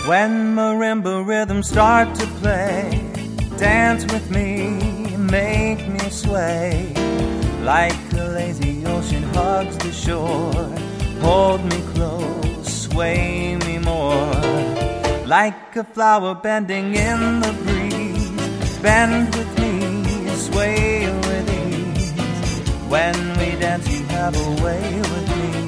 When marimba rhythms start to play, dance with me, make me sway. Like a lazy ocean hugs the shore, hold me close, sway me more. Like a flower bending in the breeze, bend with me, sway with ease. When we dance you have a way with me.